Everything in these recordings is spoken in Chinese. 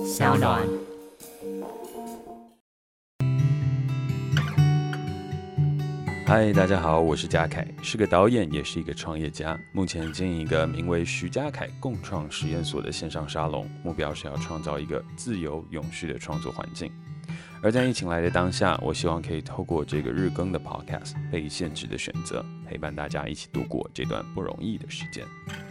小暖。 嗨，大家好，我是嘉凯，是个导演，也是一个创业家。目前经营一个名为徐嘉凯共创实验所的线上沙龙，目标是要创造一个自由永续的创作环境。而在疫情来的当下，我希望可以透过这个日更的 podcast， 被限制的选择，陪伴大家一起度过这段不容易的时间。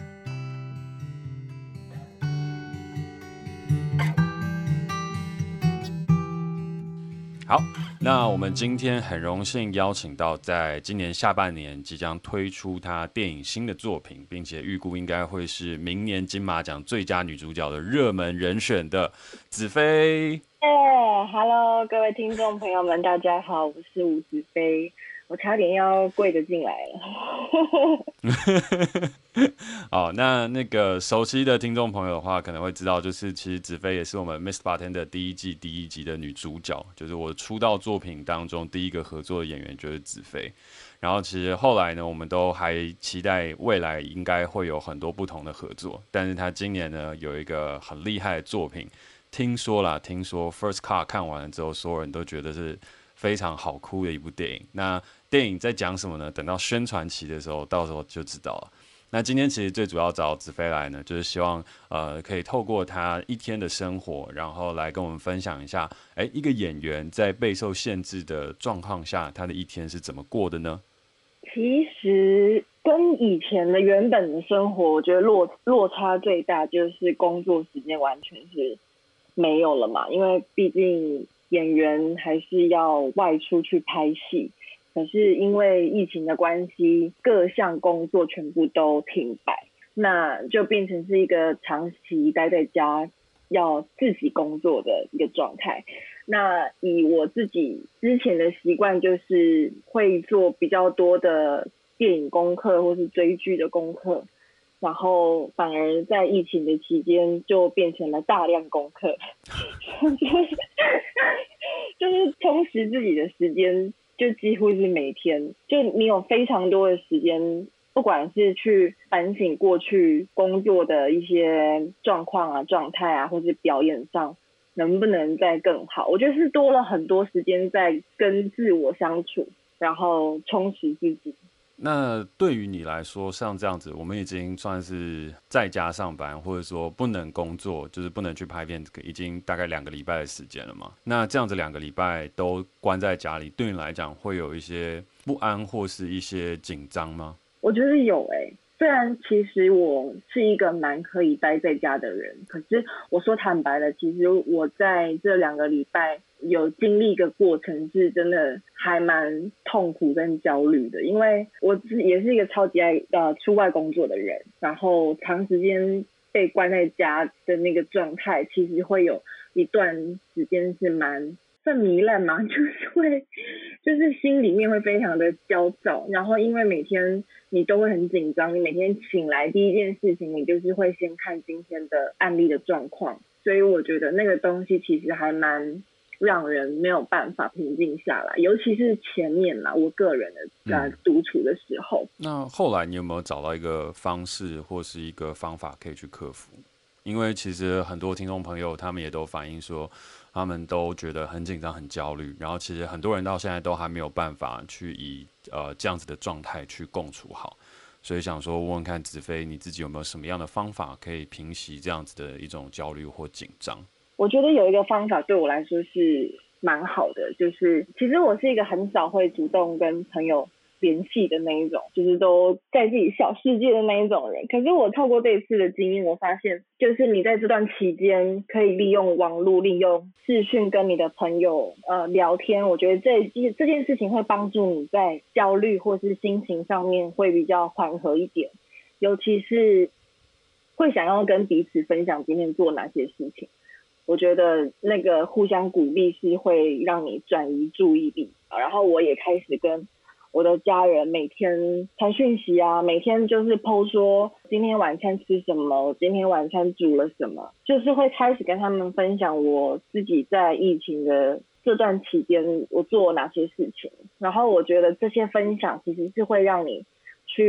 好，那我们今天很荣幸邀请到在今年下半年即将推出她电影新的作品，并且预估应该会是明年金马奖最佳女主角的热门人选的子菲。 Hello， 各位听众朋友们，大家好，我是吴子菲，我差点要跪着进来了。 好，那个熟悉的听众朋友的话，可能会知道，就是其实子菲也是我们 Miss Bartender 第一季第一集的女主角，就是我出道作品当中第一个合作的演员就是子菲。然后其实后来呢，我们都还期待未来应该会有很多不同的合作，但是她今年呢有一个很厉害的作品。听说 First Cut 看完了之后，所有人都觉得是非常好哭的一部电影。那电影在讲什么呢？等到宣传期的时候，到时候就知道了。那今天其实最主要找子菲来呢，就是希望可以透过他一天的生活，然后来跟我们分享一下，一个演员在备受限制的状况下，他的一天是怎么过的呢？ 其实跟以前的原本的生活，我觉得落差最大就是工作时间完全是没有了嘛，因为毕竟演员还是要外出去拍戏，可是因为疫情的关系，各项工作全部都停摆，那就变成是一个长期待在家要自己工作的一个状态。那以我自己之前的习惯，就是会做比较多的电影功课或是追剧的功课，然后反而在疫情的期间就变成了大量功课，就是充实自己的时间，就几乎是每天，就你有非常多的时间，不管是去反省过去工作的一些状况啊、状态啊，或是表演上能不能再更好，我觉得是多了很多时间在跟自我相处，然后充实自己。 那对于你来说，像这样子，我们已经算是在家上班，或者说不能工作，就是不能去拍片，已经大概2个礼拜的时间了嘛。那这样子2个礼拜都关在家里，对你来讲会有一些不安或是一些紧张吗？ 我觉得有虽然其实我是一个蛮可以待在家的人，可是我说坦白了，其实我在这2个礼拜有经历一个过程，是真的还蛮痛苦跟焦虑的，因为我也是一个超级爱出外工作的人，然后长时间被关在家的那个状态，其实会有一段时间是蛮算糜烂嘛，就是心里面会非常的焦躁，然后因为每天你都会很紧张，你每天醒来第一件事情你就是会先看今天的案例的状况，所以我觉得那个东西其实还蛮让人没有办法平静下来，尤其是前面啦，我个人的独处的时候。 那后来你有没有找到一个方式或是一个方法可以去克服？因为其实很多听众朋友他们也都反映说，他们都觉得很紧张、很焦虑，然后其实很多人到现在都还没有办法去以这样子的状态去共处好，所以想说问问看子菲，你自己有没有什么样的方法可以平息这样子的一种焦虑或紧张？ 我觉得有一个方法对我来说是蛮好的，就是其实我是一个很少会主动跟朋友联系的那一种，就是都在自己小世界的那一种人。可是我透过这一次的经验，我发现就是你在这段期间可以利用网络、利用视讯跟你的朋友聊天，我觉得这件事情会帮助你在焦虑或是心情上面会比较缓和一点，尤其是会想要跟彼此分享今天做哪些事情。我觉得那个互相鼓励是会让你转移注意力，然后我也开始跟我的家人每天传讯息啊，每天就是 po 说今天晚餐吃什么，我今天晚餐煮了什么，就是会开始跟他们分享我自己在疫情的这段期间我做哪些事情，然后我觉得这些分享其实是会让你去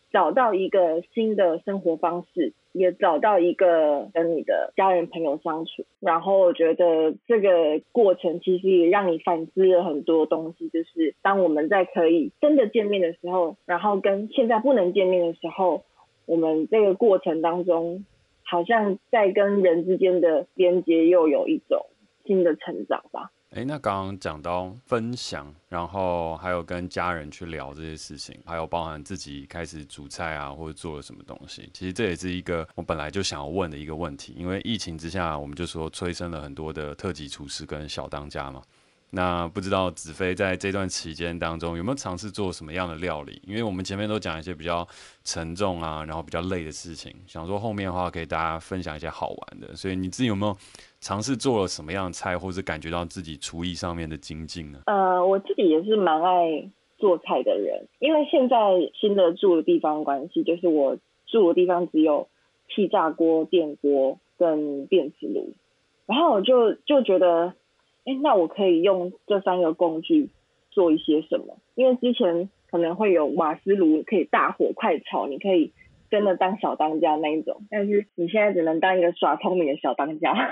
找到一个新的生活方式，也找到一个跟你的家人朋友相处。然后我觉得这个过程其实也让你反思了很多东西，就是当我们在可以真的见面的时候，然后跟现在不能见面的时候，我们这个过程当中好像在跟人之间的连接又有一种新的成长吧。 那刚刚讲到分享，然后还有跟家人去聊这些事情，还有包含自己开始煮菜啊，或者做了什么东西，其实这也是一个我本来就想要问的一个问题。因为疫情之下，我们就说催生了很多的特级厨师跟小当家嘛。那不知道子飞在这段期间当中有没有尝试做什么样的料理？因为我们前面都讲一些比较沉重啊，然后比较累的事情，想说后面的话可以大家分享一些好玩的。所以你自己有没有尝试做了什么样的菜，或是感觉到自己厨艺上面的精进呢？ 我自己也是蛮爱做菜的人，因为现在新的住的地方关系，就是我住的地方只有气炸锅、电锅跟电磁炉，然后我就觉得，那我可以用这三个工具做一些什么？因为之前可能会有瓦斯炉可以大火快炒，你可以真的当小当家那一种，但是你现在只能当一个耍聪明的小当家，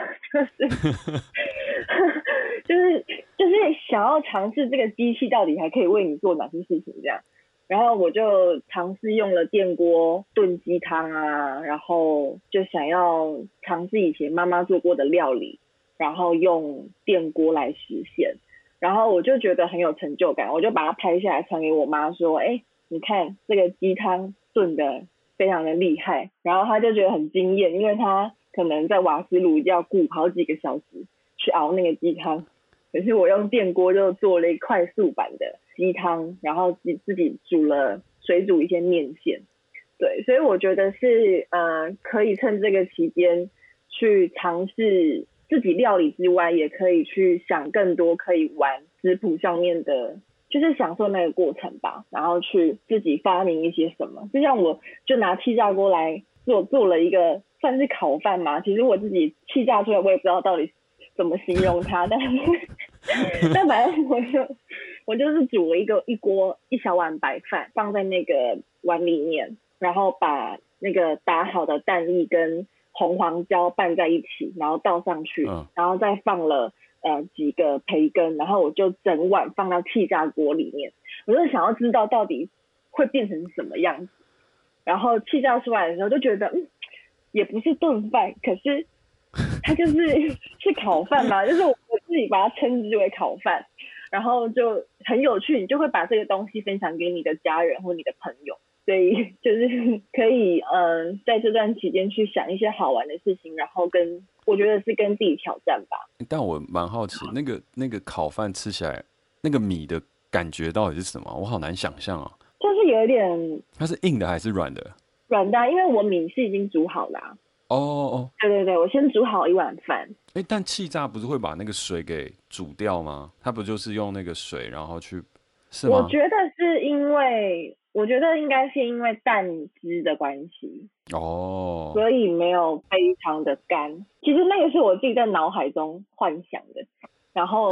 就是就是想要尝试这个机器到底还可以为你做哪些事情这样。然后我就尝试用了电锅炖鸡汤啊，然后就想要尝试以前妈妈做过的料理，然后用电锅来实现。然后我就觉得很有成就感，我就把它拍下来传给我妈说，你看这个鸡汤炖的非常的厉害。然后她就觉得很惊艳，因为她可能在瓦斯炉要顾好几个小时去熬那个鸡汤，可是我用电锅就做了一快速版的鸡汤，然后自己水煮一些面线。对，所以我觉得是可以趁这个期间去尝试自己料理之外，也可以去想更多可以玩食谱上面的，就是享受那个过程吧，然后去自己发明一些什么。就像我就拿气炸锅来做了一个算是烤饭嘛，其实我自己气炸出来我也不知道到底怎么形容它，但反正我就是煮了一锅一小碗白饭放在那个碗里面，然后把那个打好的蛋液跟红黄椒拌在一起，然后倒上去，然后再放了几个培根，然后我就整碗放到气炸锅里面，我就想要知道到底会变成什么样子。然后气炸出来的时候就觉得，也不是炖饭，可是它是烤饭嘛，就是我自己把它称之为烤饭，然后就很有趣，你就会把这个东西分享给你的家人或你的朋友。所以就是可以在这段期间去想一些好玩的事情，然后我觉得是跟自己挑战吧。 但我蛮好奇，那个烤饭吃起来那个米的感觉到底是什么？我好难想象啊。 就是有一点， 它是硬的还是软的？ 软的，因为我米是已经煮好啦。 哦， 对对对，我先煮好一碗饭。 但气炸不是会把那个水给煮掉吗？它不就是用那个水然后去，是吗？ 我觉得应该是因为蛋汁的关系，所以没有非常的干。其实那个是我自己在脑海中幻想的，然后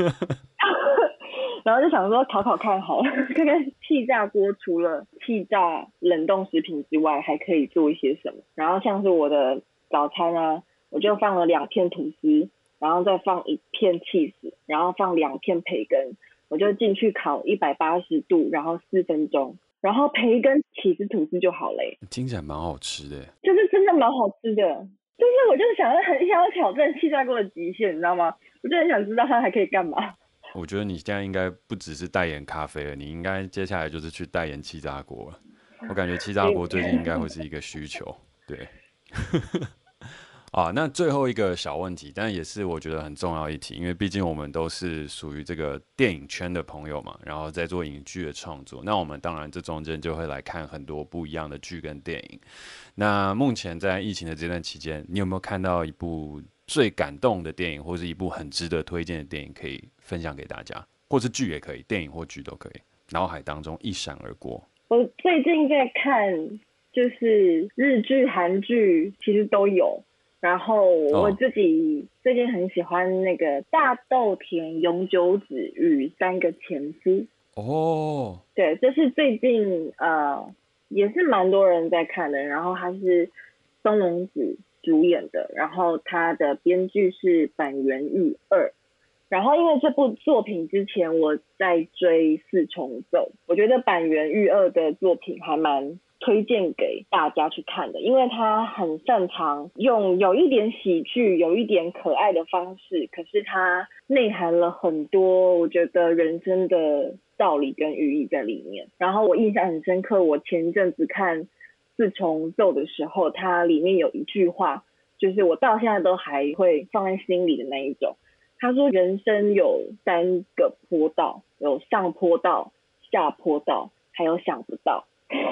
然后就想说烤看好了，看看气炸锅除了气炸冷冻食品之外，还可以做一些什么。然后像是我的早餐啊，我就放了2片吐司，然后再放1片起司，然后放2片培根，我就进去烤180度，然后4分钟，然后培根、起司、吐司就好了。 听起来蛮好吃的， 就是真的蛮好吃的。就是我就很想要挑战气炸锅的极限，你知道吗？我就很想知道它还可以干嘛。 我觉得你现在应该不只是代言咖啡了，你应该接下来就是去代言气炸锅了。我感觉气炸锅最近应该会是一个需求，对。那最后一个小问题，但也是我觉得很重要一题，因为毕竟我们都是属于这个电影圈的朋友嘛，然后在做影剧的创作，那我们当然这中间就会来看很多不一样的剧跟电影。那目前在疫情的这段期间，你有没有看到一部最感动的电影，或是一部很值得推荐的电影可以分享给大家，或是剧也可以，电影或剧都可以，脑海当中一闪而过？ 我最近在看就是日剧、韩剧，其实都有。然后我自己最近很喜欢那个大豆田永久子与3个前夫。对，这是最近也是蛮多人在看的。然后他是松隆子主演的，然后他的编剧是板垣裕二。然后因为这部作品之前我在追四重奏，我觉得板垣裕二的作品还蛮推荐给大家去看的，因为他很擅长用有一点喜剧、有一点可爱的方式，可是他内含了很多我觉得人生的道理跟寓意在里面。然后我印象很深刻，我前一阵子看四重奏的时候，它里面有一句话，就是我到现在都还会放在心里的那一种。他说人生有3个坡道，有上坡道、下坡道，还有想不到。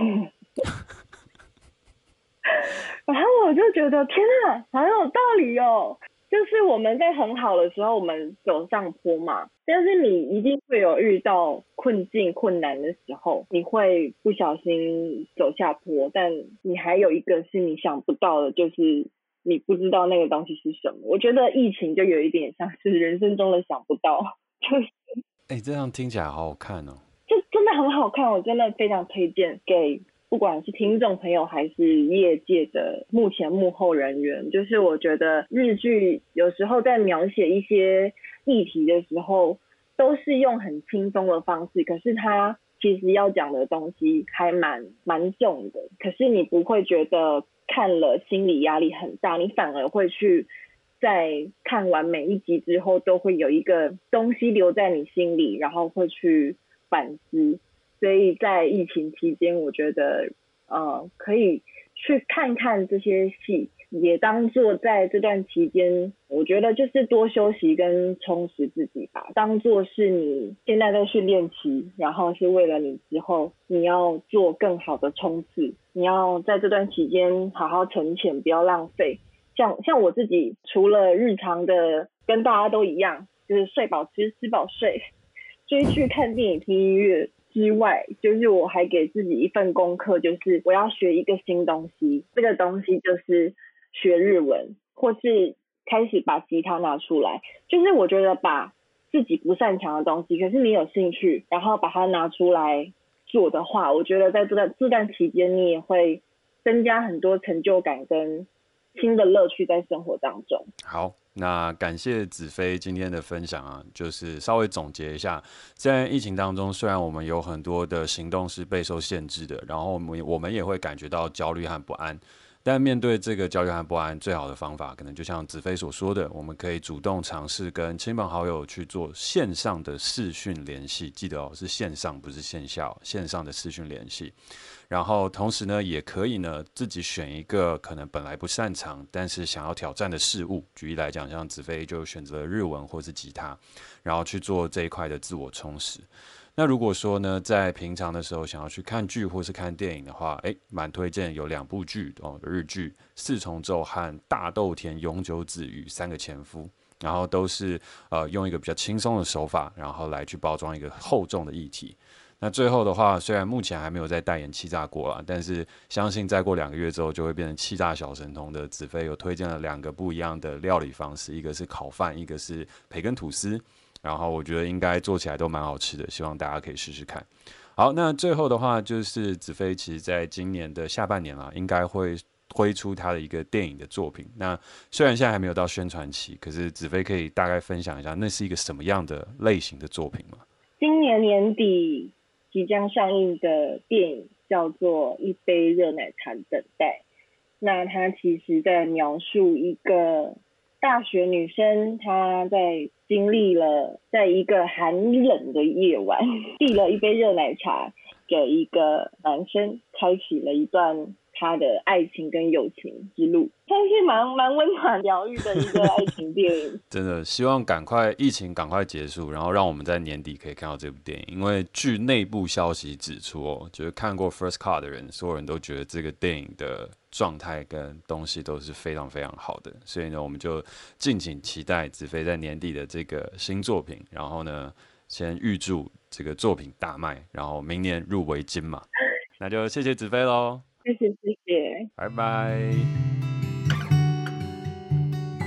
然后我就觉得天哪，好有道理哦！就是我们在很好的时候，我们走上坡嘛，但是你一定会有遇到困境、困难的时候，你会不小心走下坡，但你还有一个是你想不到的，就是你不知道那个东西是什么。我觉得疫情就有一点像是人生中的想不到，就是这样听起来好好看哦。 就真的很好看，我真的非常推荐给不管是听众朋友还是业界的目前幕后人员。就是我觉得日剧有时候在描写一些议题的时候，都是用很轻松的方式，可是它其实要讲的东西还蛮重的，可是你不会觉得看了心理压力很大，你反而会去在看完每一集之后都会有一个东西留在你心里，然后会去反思。所以在疫情期间，我觉得可以去看看这些戏，也当做在这段期间，我觉得就是多休息跟充实自己吧，当做是你现在在训练期，然后是为了你之后你要做更好的冲刺，你要在这段期间好好存钱，不要浪费。像我自己，除了日常的跟大家都一样，就是睡饱吃，吃饱睡，追剧、看电影、听音乐之外，就是我还给自己一份功课，就是我要学一个新东西。这个东西就是学日文，或是开始把吉他拿出来。就是我觉得把自己不擅长的东西，可是你有兴趣，然后把它拿出来做的话，我觉得在这段期间，你也会增加很多成就感跟新的乐趣在生活当中。 好，那感谢子飞今天的分享啊，就是稍微总结一下，在疫情当中，虽然我们有很多的行动是备受限制的，然后我们也会感觉到焦虑和不安。但面对这个焦虑和不安，最好的方法可能就像子飞所说的，我们可以主动尝试跟亲朋好友去做线上的视讯联系，记得哦，是线上不是线下哦，线上的视讯联系。然后同时呢，也可以呢自己选一个可能本来不擅长，但是想要挑战的事物。举例来讲，像子飞就选择日文或是吉他，然后去做这一块的自我充实。那如果说呢，在平常的时候想要去看剧或是看电影的话，蛮推荐有2部剧哦，日剧《四重奏》和《大豆田永久子与3个前夫》，然后都是用一个比较轻松的手法，然后来去包装一个厚重的议题。那最后的话，虽然目前还没有在代言气炸锅啦，但是相信再过2个月之后，就会变成气炸小神童的子飞有推荐了2个不一样的料理方式，一个是烤饭，一个是培根吐司。然后我觉得应该做起来都蛮好吃的，希望大家可以试试看。好，那最后的话就是子飞其实在今年的下半年啦，应该会推出他的一个电影的作品。那虽然现在还没有到宣传期，可是子飞可以大概分享一下，那是一个什么样的类型的作品吗？ 今年年底即将上映的电影叫做《一杯热奶茶等待》，那它其实在描述一个大学女生，她在经历了在一个寒冷的夜晚，递了一杯热奶茶给一个男生，开启了一段他的爱情跟友情之路，算是蛮温暖疗愈的一个爱情电影。 真的希望疫情赶快结束，然后让我们在年底可以看到这部电影。因为据内部消息指出哦，就是看过 First Cut 的人，所有人都觉得这个电影的状态跟东西都是非常非常好的，所以呢，我们就敬请期待子飞在年底的这个新作品。然后呢，先预祝这个作品大卖，然后明年入围金马。那就谢谢子飞喽， 谢谢谢谢， 拜拜。那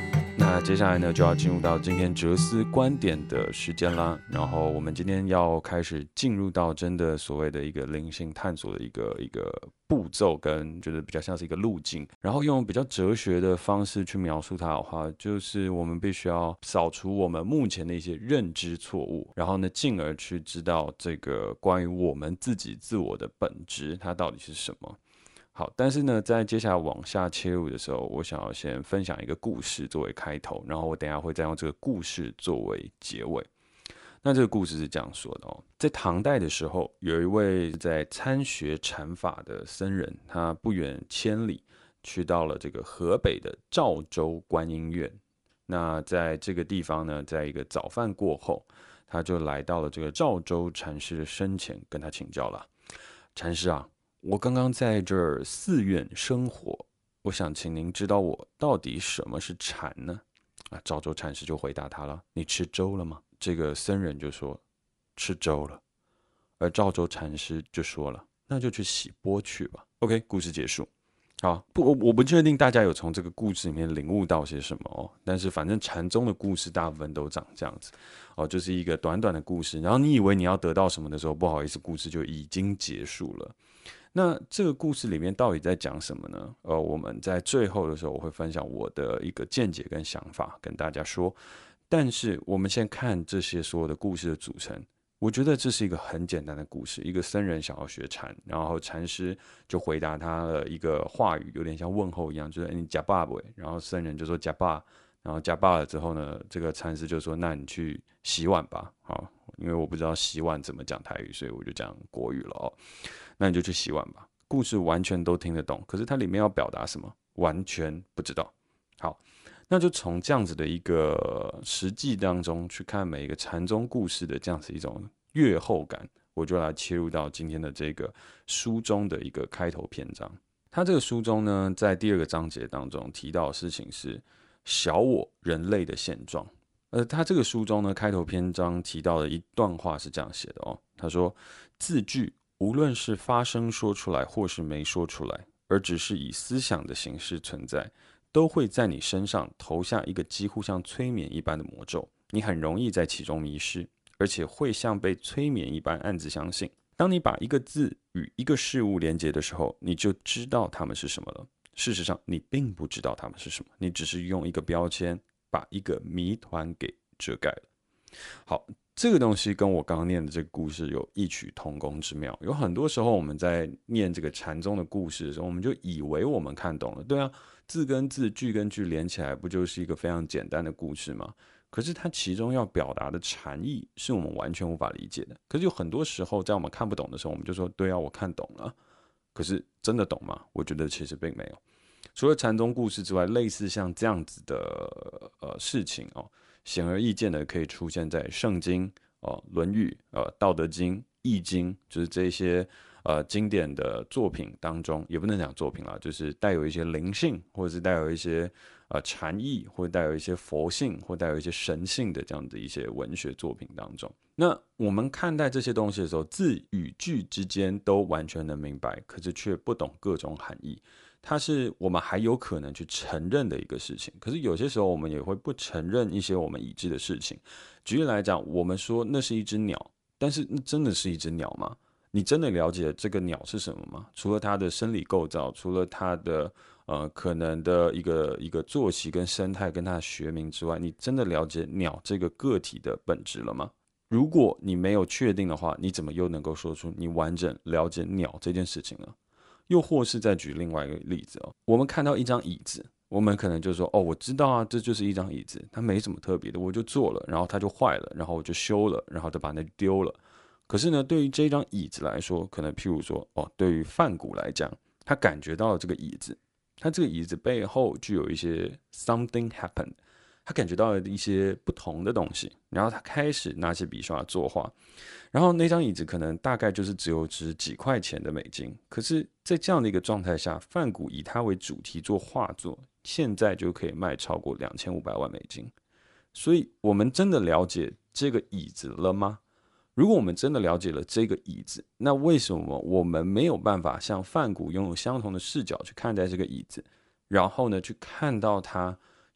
那接下来呢，就要进入到今天哲思观点的时间啦。然后我们今天要开始进入到真的所谓的一个灵性探索的一个步骤，跟就是比较像是一个路径。然后用比较哲学的方式去描述它的话，就是我们必须要扫除我们目前的一些认知错误，然后呢，进而去知道这个关于我们自己自我的本质，它到底是什么。好，但是呢，在接下来往下切入的时候，我想要先分享一个故事作为开头，然后我等一下会再用这个故事作为结尾。那这个故事是这样说的哦，在唐代的时候，有一位在参学禅法的僧人，他不远千里去到了这个河北的赵州观音院。那在这个地方呢，在一个早饭过后，他就来到了这个赵州禅师的身前，跟他请教了：禅师啊，我刚刚在这儿寺院生活，我想请您指导我到底什么是禅呢？啊，赵州禅师就回答他了：你吃粥了吗？这个僧人就说：吃粥了。而赵州禅师就说了：那就去洗钵去吧。OK， 故事结束。好，我不确定大家有从这个故事里面领悟到些什么哦，但是反正禅宗的故事大部分都长这样子哦，就是一个短短的故事，然后你以为你要得到什么的时候，不好意思，故事就已经结束了。那这个故事里面到底在讲什么呢？我们在最后的时候我会分享我的一个见解跟想法跟大家说。但是我们先看这些所有的故事的组成，我觉得这是一个很简单的故事。一个僧人想要学禅，然后禅师就回答他的一个话语，有点像问候一样，就是你假爸不？然后僧人就说假爸，然后假爸了之后呢，这个禅师就说那你去洗碗吧。好，因为我不知道洗碗怎么讲台语，所以我就讲国语了哦。那你就去洗碗吧。故事完全都听得懂，可是它里面要表达什么，完全不知道。好，那就从这样子的一个实际当中去看每一个禅宗故事的这样子一种阅后感，我就来切入到今天的这个书中的一个开头篇章。他这个书中呢，在第2个章节当中提到的事情是小我人类的现状。他这个书中呢，开头篇章提到的一段话是这样写的哦，他说：字句无论是发声说出来，或是没说出来，而只是以思想的形式存在，都会在你身上投下一个几乎像催眠一般的魔咒，你很容易在其中迷失，而且会像被催眠一般暗自相信。当你把一个字与一个事物连接的时候，你就知道它们是什么了。事实上，你并不知道它们是什么，你只是用一个标签把一个谜团给遮盖了。好，这个东西跟我刚刚念的这个故事有异曲同工之妙。有很多时候我们在念这个禅宗的故事的时候，我们就以为我们看懂了。对啊，字跟字、句跟句连起来，不就是一个非常简单的故事吗？可是它其中要表达的禅意是我们完全无法理解的。可是有很多时候，在我们看不懂的时候，我们就说：对啊，我看懂了。可是真的懂吗？我觉得其实并没有。除了禅宗故事之外，类似像这样子的事情哦，显而易见的可以出现在圣经、论语、道德经、易经，就是这些经典的作品当中，也不能讲作品啦，就是带有一些灵性，或者是带有一些禅意，或者带有一些佛性，或带有一些神性的这样的一些文学作品当中。那我们看待这些东西的时候，字与句之间都完全能明白，可是却不懂各种含义。它是我们还有可能去承认的一个事情，可是有些时候我们也会不承认一些我们已知的事情。举例来讲，我们说那是一只鸟，但是那真的是一只鸟吗？你真的了解这个鸟是什么吗？除了它的生理构造，除了它的可能的一个作息跟生态跟它的学名之外，你真的了解鸟这个个体的本质了吗？如果你没有确定的话，你怎么又能够说出你完整了解鸟这件事情呢？又或是再举另外一个例子哦，我们看到一张椅子，我们可能就说：哦，我知道啊，这就是一张椅子，它没什么特别的，我就坐了，然后它就坏了，然后我就修了，然后就把它丢了。可是呢，对于这张椅子来说，可能譬如说，对于梵谷来讲，他感觉到了这个椅子，他这个椅子背后具有一些 something happened， 他感觉到了一些不同的东西，然后他开始拿起笔刷作画。然后那张椅子可能大概就是只有值几块钱的美金，可是，在这样的一个状态下，梵谷以它为主题做画作，现在就可以卖超过2500万美金。所以，我们真的了解这个椅子了吗？如果我们真的了解了这个椅子，那为什么我们没有办法像梵谷拥有相同的视角去看待这个椅子，然后呢，去看到它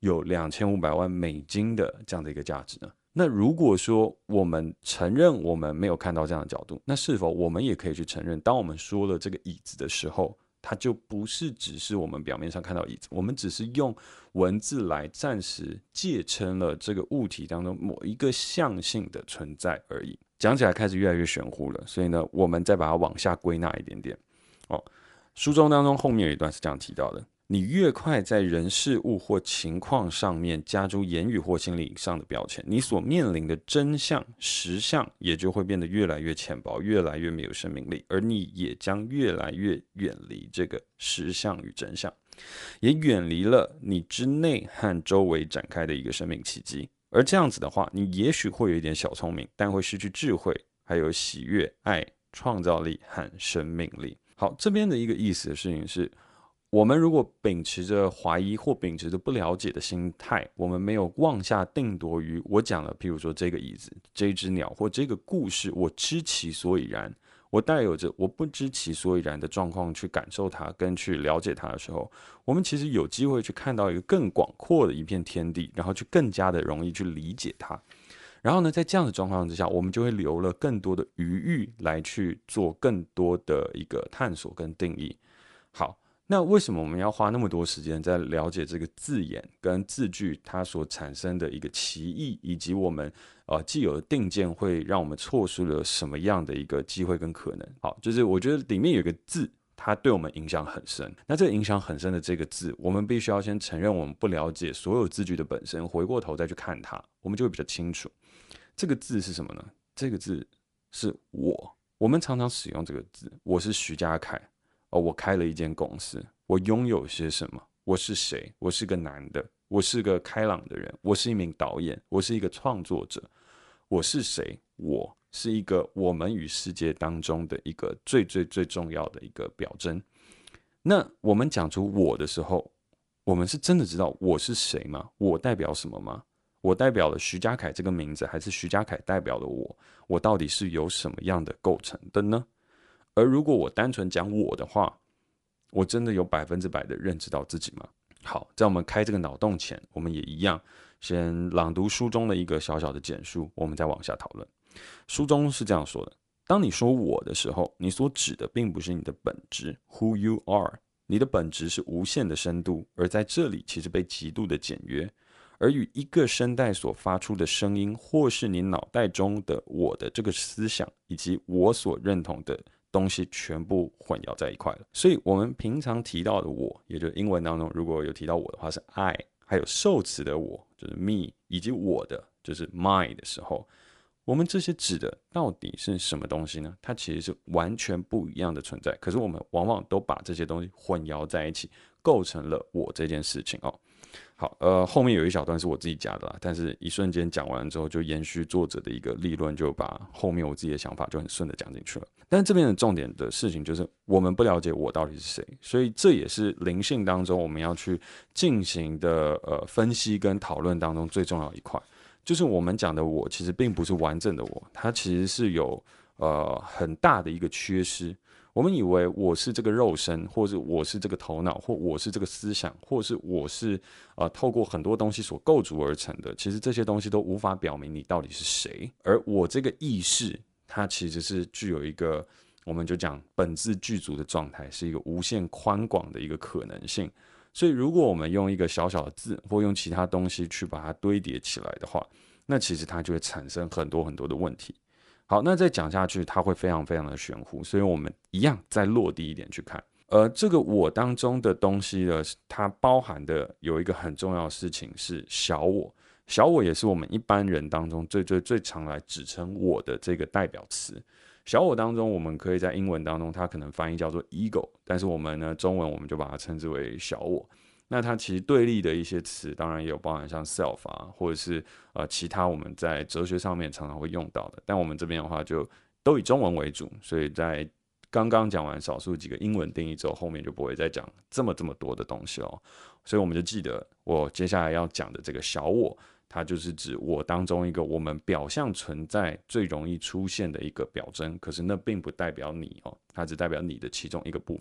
有2500万美金的这样的一个价值呢？那如果说我们承认我们没有看到这样的角度，那是否我们也可以去承认，当我们说了这个椅子的时候，它就不是只是我们表面上看到椅子，我们只是用文字来暂时界称了这个物体当中某一个象性的存在而已。讲起来开始越来越玄乎了，所以呢，我们再把它往下归纳一点点。书中当中后面有一段是这样提到的：你越快在人事物或情况上面加诸言语或心理上的标签，你所面临的真相实相也就会变得越来越浅薄，越来越没有生命力，而你也将越来越远离这个实相与真相，也远离了你之内和周围展开的一个生命奇迹。而这样子的话，你也许会有一点小聪明，但会失去智慧，还有喜悦、爱、创造力和生命力。好，这边的一个意思的事情是，我们如果秉持着怀疑或秉持着不了解的心态，我们没有妄下定夺于我讲了，譬如说这个椅子、这只鸟或这个故事，我知其所以然，我带有着我不知其所以然的状况去感受它跟去了解它的时候，我们其实有机会去看到一个更广阔的一片天地，然后去更加的容易去理解它。然后呢，在这样的状况之下，我们就会留了更多的余裕来去做更多的一个探索跟定义。好，那为什么我们要花那么多时间在了解这个字眼跟字句它所产生的一个歧义，以及我们既有的定见会让我们错失了什么样的一个机会跟可能？好，就是我觉得里面有一个字，它对我们影响很深。那这个影响很深的这个字，我们必须要先承认我们不了解所有字句的本身，回过头再去看它，我们就会比较清楚。这个字是什么呢？这个字是我。我们常常使用这个字，我是徐家凯，我开了一间公司，我拥有些什么？我是谁？我是个男的，我是个开朗的人，我是一名导演，我是一个创作者。我是谁？我是一个我们与世界当中的一个最重要的一个表征。那我们讲出我的时候，我们是真的知道我是谁吗？我代表什么吗？我代表了徐家凯这个名字，还是徐家凯代表了我？我到底是由什么样的构成的呢？而如果我单纯讲我的话，我真的有100%的认知到自己吗？好，在我们开这个脑洞前，我们也一样，先朗读书中的一个小小的简述，我们再往下讨论。书中是这样说的：当你说我的时候，你所指的并不是你的本质 ，who you are， 你的本质是无限的深度，而在这里其实被极度的简约。而与一个声带所发出的声音，或是你脑袋中的我的这个思想，以及我所认同的东西，全部混淆在一块了。所以，我们平常提到的我，也就是英文当中如果有提到我的话是 I， 还有受词的我就是 me， 以及我的就是 mine 的时候，我们这些指的到底是什么东西呢？它其实是完全不一样的存在。可是我们往往都把这些东西混淆在一起，构成了我这件事情哦。好，后面有一小段是我自己加的啦，但是一瞬间讲完之后，就延续作者的一个立论，就把后面我自己的想法就很顺的讲进去了。但是这边的重点的事情就是，我们不了解我到底是谁，所以这也是灵性当中我们要去进行的分析跟讨论当中最重要的一块，就是我们讲的我其实并不是完整的我，它其实是有很大的一个缺失。我们以为我是这个肉身，或是我是这个头脑，或我是这个思想，或是我是透过很多东西所构筑而成的。其实这些东西都无法表明你到底是谁。而我这个意识，它其实是具有一个，我们就讲本自具足的状态，是一个无限宽广的一个可能性。所以，如果我们用一个小小的字，或用其他东西去把它堆叠起来的话，那其实它就会产生很多的问题。好，那再讲下去，它会非常的玄乎，所以我们一样再落地一点去看。这个我当中的东西呢，它包含的有一个很重要的事情是小我。小我也是我们一般人当中最常来指称我的这个代表词。小我当中，我们可以在英文当中，它可能翻译叫做 ego， 但是我们呢，中文我们就把它称之为小我。那它其实对立的一些词，当然也有包含像 self 啊，或者是其他我们在哲学上面常常会用到的。但我们这边的话，就都以中文为主，所以在刚刚讲完少数几个英文定义之后，后面就不会再讲这么多的东西了。所以我们就记得我接下来要讲的这个小我，它就是指我当中一个我们表象存在最容易出现的一个表征，可是那并不代表你哦，它只代表你的其中一个部分。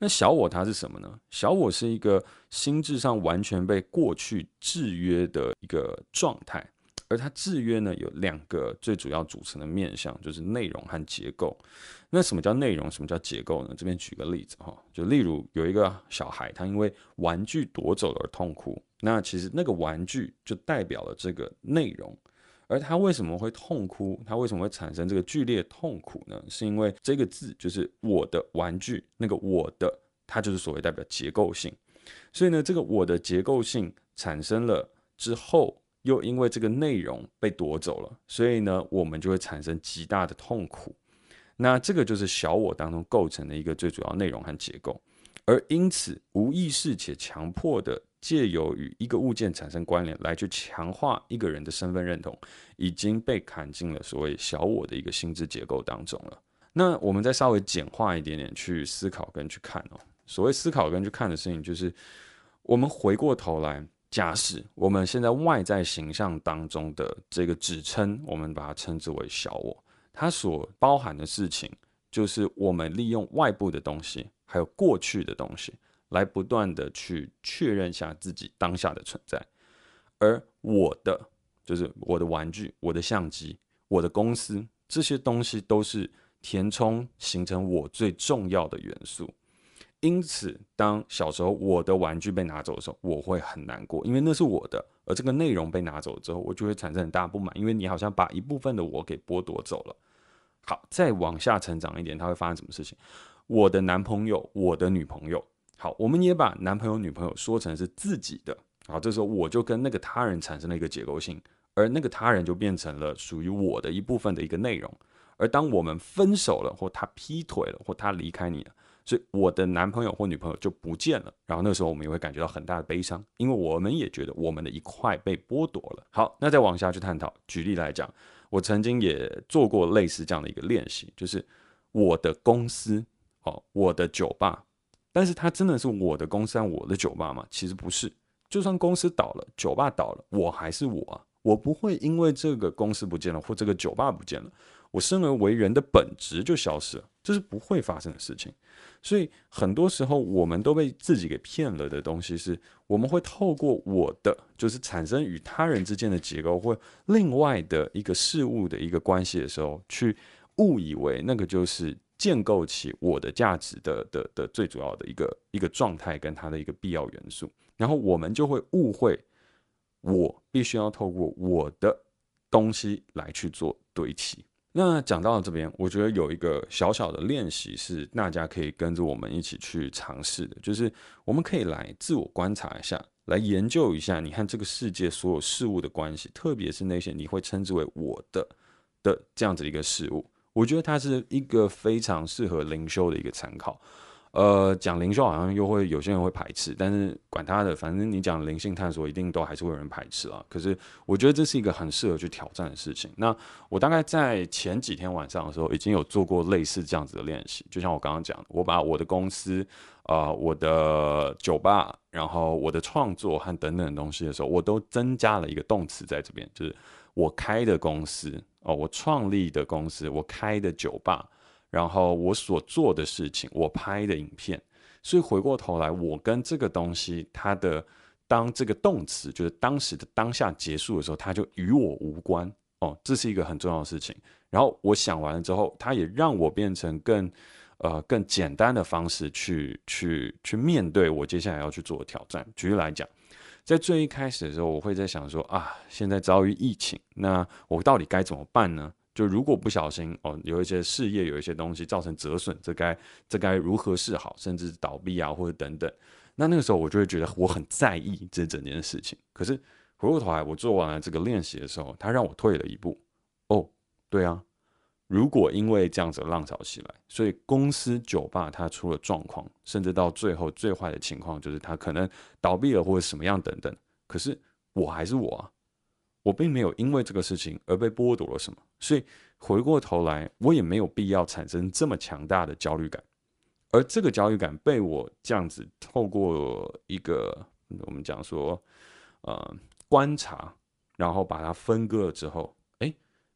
那小我它是什么呢？小我是一个心智上完全被过去制约的一个状态，而它制约呢有2个最主要组成的面向，就是内容和结构。那什么叫内容？什么叫结构呢？这边举个例子哈，就例如有一个小孩，他因为玩具夺走了而痛哭，那其实那个玩具就代表了这个内容。而他为什么会痛哭？他为什么会产生这个剧烈痛苦呢？是因为这个字就是我的玩具，那个我的，它就是所谓代表结构性。所以呢，这个我的结构性产生了之后，又因为这个内容被夺走了，所以呢，我们就会产生极大的痛苦。那这个就是小我当中构成的一个最主要内容和结构。而因此，无意识且强迫的借由与一个物件产生关联，来去强化一个人的身份认同，已经被砍进了所谓小我的一个心智结构当中了。那我们再稍微简化一点点去思考跟去看哦。所谓思考跟去看的事情，就是我们回过头来，假使我们现在外在形象当中的这个指称，我们把它称之为小我，它所包含的事情，就是我们利用外部的东西，还有过去的东西，来不断的去确认下自己当下的存在。而我的，就是我的玩具、我的相机、我的公司，这些东西都是填充形成我最重要的元素。因此，当小时候我的玩具被拿走的时候，我会很难过，因为那是我的，而这个内容被拿走之后，我就会产生很大不满，因为你好像把一部分的我给剥夺走了。好，再往下成长一点，它会发生什么事情？我的男朋友，我的女朋友，好，我们也把男朋友、女朋友说成是自己的。好，这时候我就跟那个他人产生了一个结构性，而那个他人就变成了属于我的一部分的一个内容。而当我们分手了，或他劈腿了，或他离开你了，所以我的男朋友或女朋友就不见了。然后那时候我们也会感觉到很大的悲伤，因为我们也觉得我们的一块被剥夺了。好，那再往下去探讨，举例来讲，我曾经也做过类似这样的一个练习，就是我的公司，我的酒吧，但是它真的是我的公司和我的酒吧吗？其实不是。就算公司倒了，酒吧倒了，我还是我啊，我不会因为这个公司不见了或这个酒吧不见了，我生而为人的本质就消失了，这是不会发生的事情。所以很多时候我们都被自己给骗了的东西是，我们会透过我的，就是产生与他人之间的结构或另外的一个事物的一个关系的时候，去误以为那个就是建构起我的价值的最主要的一个状态跟它的一个必要元素，然后我们就会误会我必须要透过我的东西来去做堆砌。那讲到这边，我觉得有一个小小的练习是大家可以跟着我们一起去尝试的，就是我们可以来自我观察一下，来研究一下你和这个世界所有事物的关系，特别是那些你会称之为我的这样子一个事物。我觉得它是一个非常适合灵修的一个参考。讲灵修好像又会有些人会排斥，但是管他的，反正你讲灵性探索，一定都还是会有人排斥啊。可是我觉得这是一个很适合去挑战的事情。那我大概在前几天晚上的时候，已经有做过类似这样子的练习。就像我刚刚讲的，我把我的公司、我的酒吧，然后我的创作和等等的东西的时候，我都增加了一个动词在这边，就是我开的公司我创立的公司，我开的酒吧。然后我所做的事情，我拍的影片，所以回过头来，我跟这个东西，它的当这个动词就是当时的当下结束的时候，它就与我无关这是一个很重要的事情。然后我想完了之后，它也让我变成更简单的方式去面对我接下来要去做的挑战。举例来讲，在最一开始的时候，我会在想说现在遭遇疫情，那我到底该怎么办呢？就如果不小心有一些事业有一些东西造成折损，这该如何是好，甚至倒闭啊或者等等。那个时候我就会觉得我很在意这整件事情。可是回过头来，我做完了这个练习的时候，它让我退了一步。对啊，如果因为这样子的浪潮起来，所以公司酒吧它出了状况，甚至到最后最坏的情况就是它可能倒闭了或者什么样等等。可是我还是我啊。我并没有因为这个事情而被剥夺了什么，所以回过头来，我也没有必要产生这么强大的焦虑感。而这个焦虑感被我这样子透过一个我们讲说观察，然后把它分割了之后，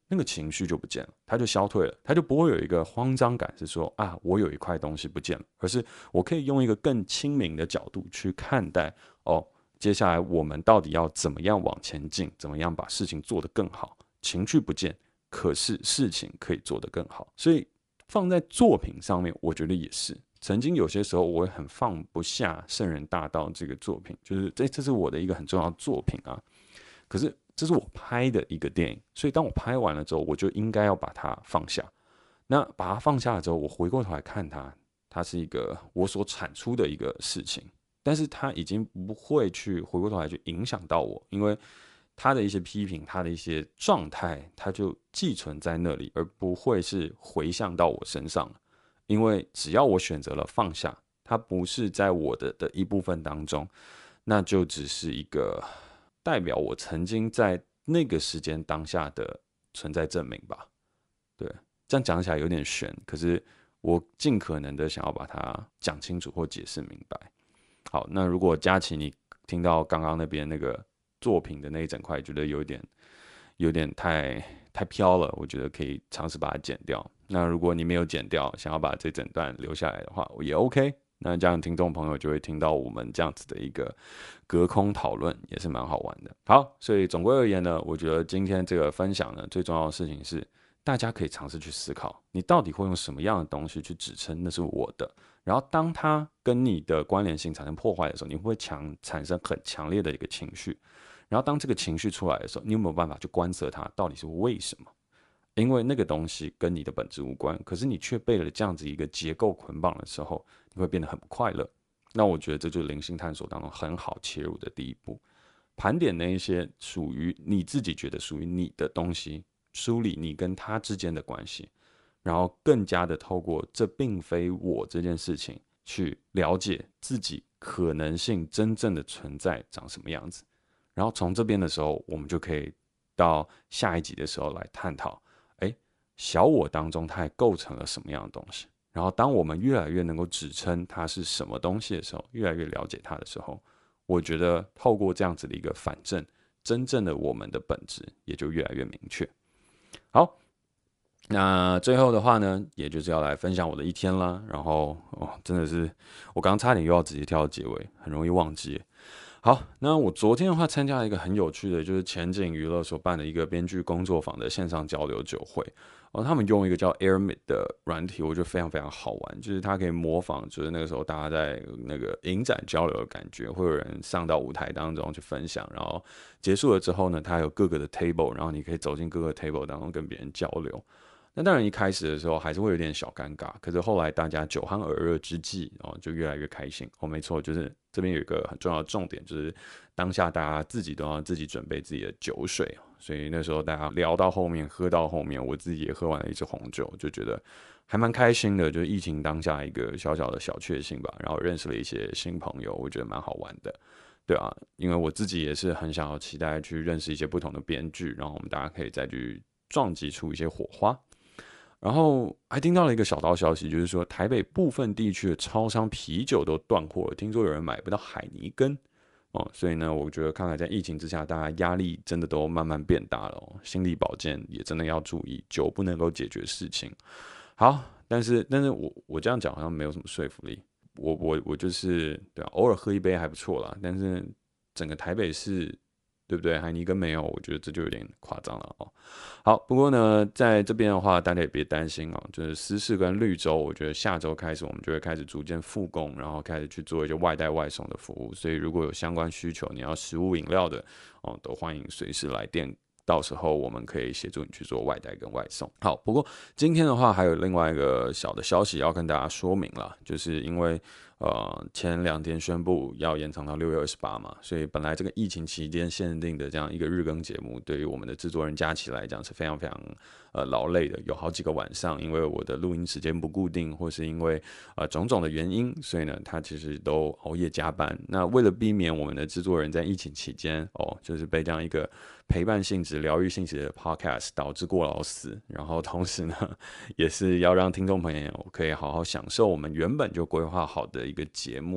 那个情绪就不见了，它就消退了，它就不会有一个慌张感，是说啊，我有一块东西不见了，而是我可以用一个更亲民的角度去看待哦，接下来我们到底要怎么样往前进，怎么样把事情做得更好。情绪不见，可是事情可以做得更好，所以放在作品上面，我觉得也是。曾经有些时候，我会很放不下《圣人大道》这个作品，就是这是我的一个很重要的作品啊。可是这是我拍的一个电影，所以当我拍完了之后，我就应该要把它放下。那把它放下了之后，我回过头来看它，它是一个我所产出的一个事情，但是它已经不会去回过头来去影响到我，因为他的一些批评，他的一些状态，他就寄存在那里，而不会是回向到我身上。因为只要我选择了放下，它不是在我的一部分当中，那就只是一个代表我曾经在那个时间当下的存在证明吧。对，这样讲起来有点悬，可是我尽可能的想要把它讲清楚或解释明白。好，那如果佳琪你听到刚刚那边那个作品的那一整块，觉得有点太飘了，我觉得可以尝试把它剪掉。那如果你没有剪掉，想要把这整段留下来的话，也 OK。那这样听众朋友就会听到我们这样子的一个隔空讨论，也是蛮好玩的。好，所以总归而言呢，我觉得今天这个分享呢，最重要的事情是，大家可以尝试去思考，你到底会用什么样的东西去指称那是我的。然后当它跟你的关联性产生破坏的时候，你会产生很强烈的一个情绪。然后当这个情绪出来的时候，你有没有办法去观测它到底是为什么？因为那个东西跟你的本质无关，可是你却被了这样子一个结构捆绑的时候，你会变得很不快乐。那我觉得这就是灵性探索当中很好切入的第一步，盘点那一些属于你自己觉得属于你的东西，梳理你跟他之间的关系，然后更加的透过这并非我这件事情，去了解自己可能性真正的存在长什么样子。然后从这边的时候，我们就可以到下一集的时候来探讨。小我当中它还构成了什么样的东西？然后当我们越来越能够指称它是什么东西的时候，越来越了解它的时候，我觉得透过这样子的一个反证，真正的我们的本质也就越来越明确。好，那最后的话呢，也就是要来分享我的一天啦。然后真的是我刚差点又要直接跳到结尾，很容易忘记。好，那我昨天的话参加了一个很有趣的，就是前景娱乐所办的一个编剧工作坊的线上交流酒会。他们用一个叫 Airmeet 的软体，我觉得非常非常好玩，就是它可以模仿，就是那个时候大家在那个影展交流的感觉，会有人上到舞台当中去分享，然后结束了之后呢，它有各个的 table， 然后你可以走进各个 table 当中跟别人交流。那当然一开始的时候还是会有点小尴尬，可是后来大家酒酣耳热之际，就越来越开心。没错，就是这边有一个很重要的重点，就是当下大家自己都要自己准备自己的酒水，所以那时候大家聊到后面，喝到后面，我自己也喝完了一支红酒，就觉得还蛮开心的，就是疫情当下一个小小的小确幸吧。然后认识了一些新朋友，我觉得蛮好玩的。对啊，因为我自己也是很想要期待去认识一些不同的编剧，然后我们大家可以再去撞击出一些火花。然后还听到了一个小道消息，就是说台北部分地区的超商啤酒都断货了，听说有人买不到海尼根所以呢，我觉得看来在疫情之下，大家压力真的都慢慢变大了心理保健也真的要注意，酒不能够解决事情。好，但是我这样讲好像没有什么说服力，我就是对啊，偶尔喝一杯还不错啦，但是整个台北市。对不对？海尼根没有，我觉得这就有点夸张了好，不过呢，在这边的话，大家也别担心就是私事跟绿洲，我觉得下周开始我们就会开始逐渐复工，然后开始去做一些外带外送的服务。所以如果有相关需求，你要食物饮料的都欢迎随时来电。到时候我们可以协助你去做外带跟外送。好，不过今天的话还有另外一个小的消息要跟大家说明了，就是因为前2天宣布要延长到6月28嘛，所以本来这个疫情期间限定的这样一个日更节目，对于我们的制作人佳琪来讲是非常非常劳累的，有好几个晚上，因为我的录音时间不固定，或是因为种种的原因，所以呢，他其实都熬夜加班。那为了避免我们的制作人在疫情期间就是被这样一个陪伴性质、疗愈性质的 podcast 导致过劳死，然后同时呢，也是要让听众朋友可以好好享受我们原本就规划好的一个节目，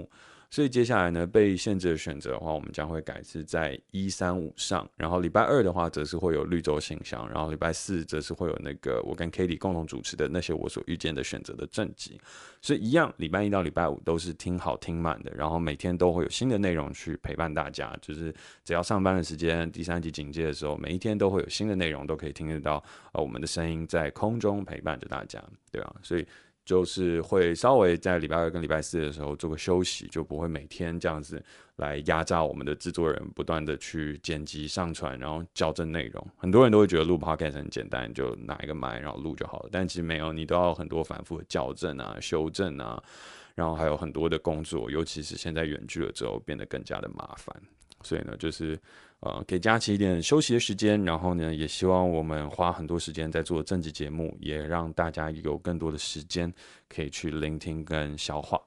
所以接下来呢，被限制的选择的话，我们将会改是在1、3、5上，然后礼拜二的话，则是会有绿洲信箱，然后礼拜四则是会有那个我跟 Katie 共同主持的那些我所遇见的选择的正集。所以一样，礼拜一到礼拜五都是听好听满的，然后每天都会有新的内容去陪伴大家。就是只要上班的时间，第3级警戒的时候，每一天都会有新的内容，都可以听得到我们的声音在空中陪伴着大家，对啊，所以就是会稍微在礼拜二跟礼拜四的时候做个休息，就不会每天这样子来压榨我们的制作人，不断的去剪辑、上传，然后校正内容。很多人都会觉得录 podcast 很简单，就拿一个麦然后录就好了，但其实没有，你都要很多反复的校正啊、修正啊，然后还有很多的工作，尤其是现在远距了之后，变得更加的麻烦。所以呢，就是给佳琪一点休息的时间，然后呢，也希望我们花很多时间在做正集节目，也让大家有更多的时间可以去聆听跟消化。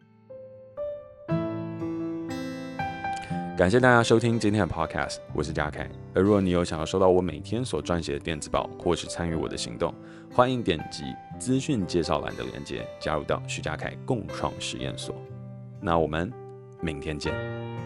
感谢大家收听今天的 podcast， 我是嘉凯。而如果你有想要收到我每天所撰写的电子报，或是参与我的行动，欢迎点击资讯介绍栏的连结，加入到徐嘉凯共创实验所。那我们明天见。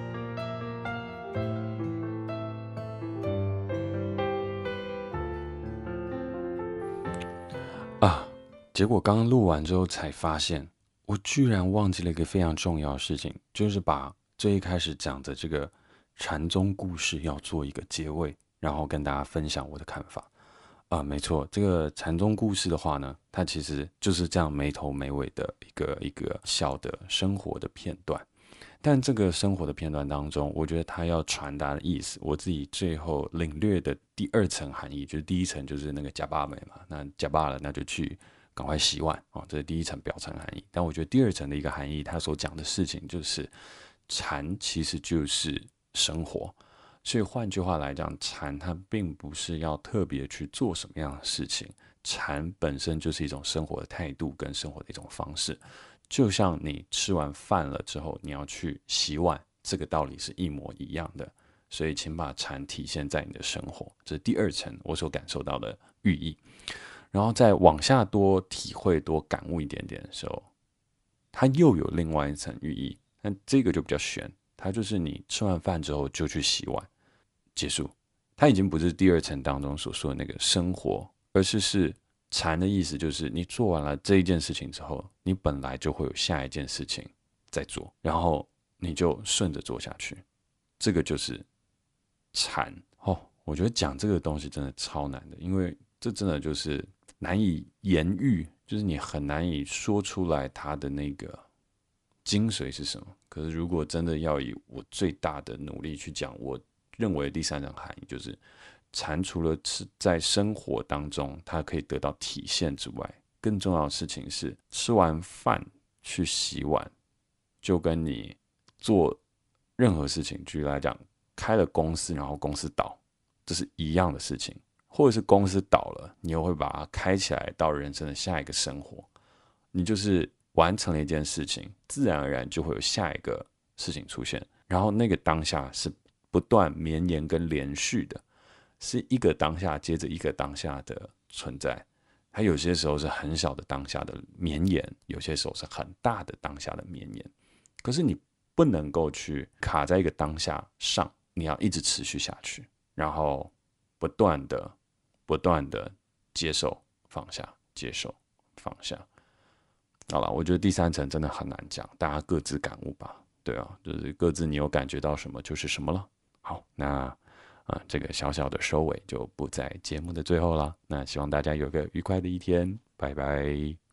结果刚录完之后才发现，我居然忘记了一个非常重要的事情，就是把最一开始讲的这个禅宗故事要做一个结尾，然后跟大家分享我的看法。没错，这个禅宗故事的话呢，它其实就是这样没头没尾的一个小的生活的片段。但这个生活的片段当中，我觉得它要传达的意思，我自己最后领略的第2层含义，就是第1层就是那个假巴美嘛，那假巴了那就去赶快洗碗哦，这是第1层表层含义。但我觉得第2层的一个含义，它所讲的事情就是禅其实就是生活。所以换句话来讲，禅它并不是要特别去做什么样的事情，禅本身就是一种生活的态度跟生活的一种方式。就像你吃完饭了之后，你要去洗碗，这个道理是一模一样的。所以请把禅体现在你的生活，这是第2层我所感受到的寓意。然后再往下多体会、多感悟一点点的时候，它又有另外一层寓意。但这个就比较玄，它就是你吃完饭之后就去洗碗，结束。它已经不是第2层当中所说的那个生活，而是禅的意思，就是你做完了这一件事情之后，你本来就会有下一件事情在做，然后你就顺着做下去。这个就是禅哦。我觉得讲这个东西真的超难的，因为这真的就是难以言喻，就是你很难以说出来它的那个精髓是什么。可是如果真的要以我最大的努力去讲，我认为第3层含义就是禅除了是在生活当中它可以得到体现之外，更重要的事情是吃完饭去洗碗，就跟你做任何事情，举例来讲，开了公司然后公司倒，这是一样的事情。或者是公司倒了，你又会把它开起来到人生的下一个生活。你就是完成了一件事情，自然而然就会有下一个事情出现，然后那个当下是不断绵延跟连续的，是一个当下接着一个当下的存在。它有些时候是很小的当下的绵延，有些时候是很大的当下的绵延。可是你不能够去卡在一个当下上，你要一直持续下去，然后不断的接受放下，接受放下。好了，我觉得第3层真的很难讲，大家各自感悟吧。对啊，就是各自你有感觉到什么就是什么了。好，那这个小小的收尾就不在节目的最后了。那希望大家有个愉快的一天，拜拜。